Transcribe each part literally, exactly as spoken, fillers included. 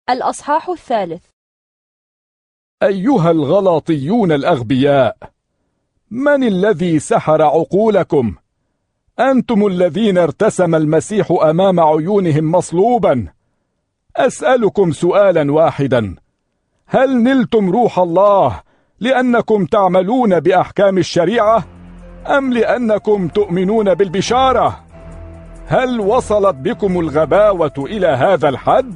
الأصحاح الثالث. أيها الغلاطيون الأغبياء، من الذي سحر عقولكم؟ أنتم الذين ارتسم المسيح أمام عيونهم مصلوبا. أسألكم سؤالا واحدا: هل نلتم روح الله لأنكم تعملون بأحكام الشريعة أم لأنكم تؤمنون بالبشارة؟ هل وصلت بكم الغباوة إلى هذا الحد؟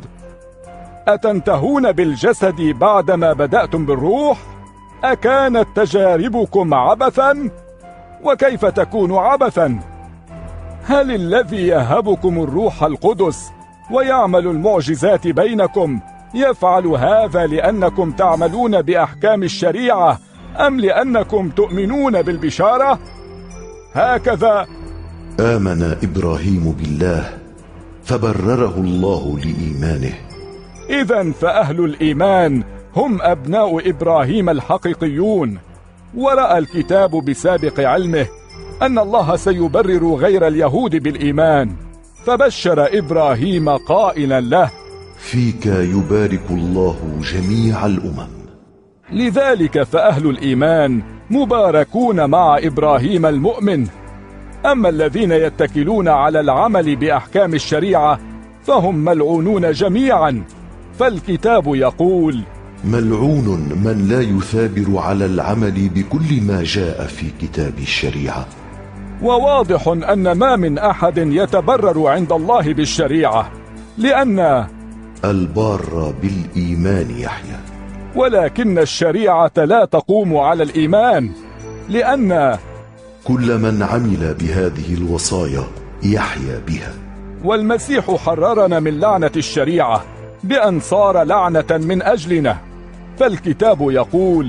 أتنتهون بالجسد بعدما بدأتم بالروح؟ أكانت تجاربكم عبثا؟ وكيف تكون عبثا؟ هل الذي يهبكم الروح القدس ويعمل المعجزات بينكم يفعل هذا لأنكم تعملون بأحكام الشريعة أم لأنكم تؤمنون بالبشارة؟ هكذا آمن إبراهيم بالله فبرره الله لإيمانه. إذن فأهل الإيمان هم أبناء إبراهيم الحقيقيون، ورأى الكتاب بسابق علمه أن الله سيبرر غير اليهود بالإيمان، فبشر إبراهيم قائلا له: فيك يبارك الله جميع الأمم. لذلك فأهل الإيمان مباركون مع إبراهيم المؤمن. أما الذين يتكلون على العمل بأحكام الشريعة فهم ملعونون جميعا، فالكتاب يقول: ملعون من لا يثابر على العمل بكل ما جاء في كتاب الشريعة. وواضح أن ما من أحد يتبرر عند الله بالشريعة، لأن البار بالإيمان يحيى. ولكن الشريعة لا تقوم على الإيمان، لأن كل من عمل بهذه الوصايا يحيى بها. والمسيح حررنا من لعنة الشريعة بأن صار لعنة من أجلنا، فالكتاب يقول: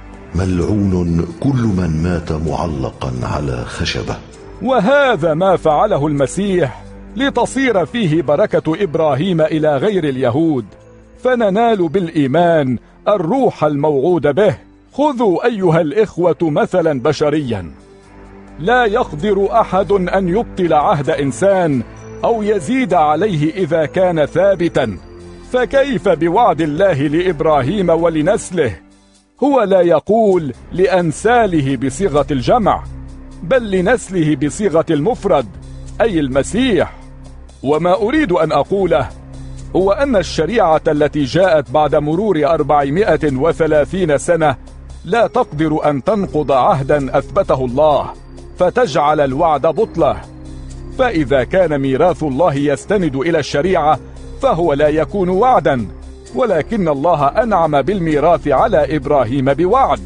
ملعون كل من مات معلقا على خشبة. وهذا ما فعله المسيح لتصير فيه بركة إبراهيم إلى غير اليهود، فننال بالإيمان الروح الموعود به. خذوا أيها الإخوة مثلا بشريا: لا يقدر أحد أن يبطل عهد إنسان أو يزيد عليه إذا كان ثابتا، فكيف بوعد الله لإبراهيم ولنسله؟ هو لا يقول لأنساله بصيغة الجمع، بل لنسله بصيغة المفرد، أي المسيح. وما أريد أن أقوله هو أن الشريعة التي جاءت بعد مرور أربعمائة وثلاثين سنة لا تقدر أن تنقض عهدا أثبته الله فتجعل الوعد بطله. فإذا كان ميراث الله يستند إلى الشريعة فهو لا يكون وعدا، ولكن الله أنعم بالميراث على إبراهيم بوعد.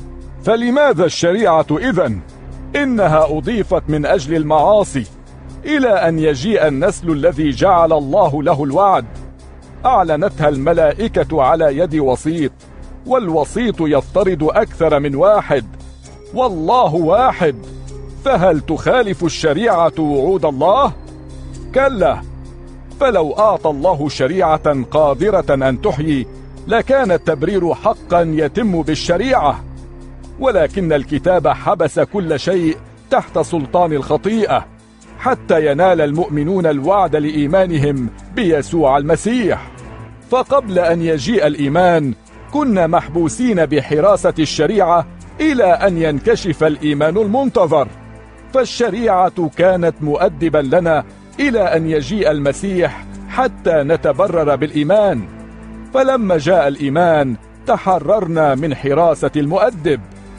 فلماذا الشريعة إذن؟ إنها أضيفت من أجل المعاصي إلى أن يجيء النسل الذي جعل الله له الوعد. أعلنتها الملائكة على يد وسيط، والوسيط يفترض أكثر من واحد، والله واحد. فهل تخالف الشريعة وعود الله؟ كلا، فلو أعطى الله شريعة قادرة أن تحيي لكان التبرير حقا يتم بالشريعة، ولكن الكتاب حبس كل شيء تحت سلطان الخطيئة حتى ينال المؤمنون الوعد لإيمانهم بيسوع المسيح. فقبل أن يجيء الإيمان كنا محبوسين بحراسة الشريعة إلى أن ينكشف الإيمان المنتظر، فالشريعة كانت مؤدبا لنا إلى أن يجيء المسيح حتى نتبرر بالإيمان. فلما جاء الإيمان تحررنا من حراسة المؤدب.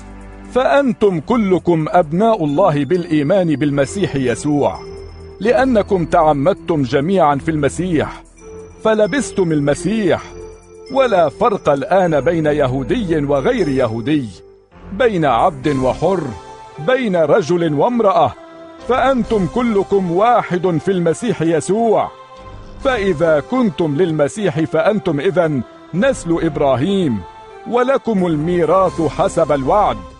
فأنتم كلكم أبناء الله بالإيمان بالمسيح يسوع، لأنكم تعمدتم جميعا في المسيح فلبستم المسيح. ولا فرق الآن بين يهودي وغير يهودي، بين عبد وحر، بين رجل وامرأة، فأنتم كلكم واحد في المسيح يسوع. فإذا كنتم للمسيح فأنتم إذن نسل إبراهيم، ولكم الميراث حسب الوعد.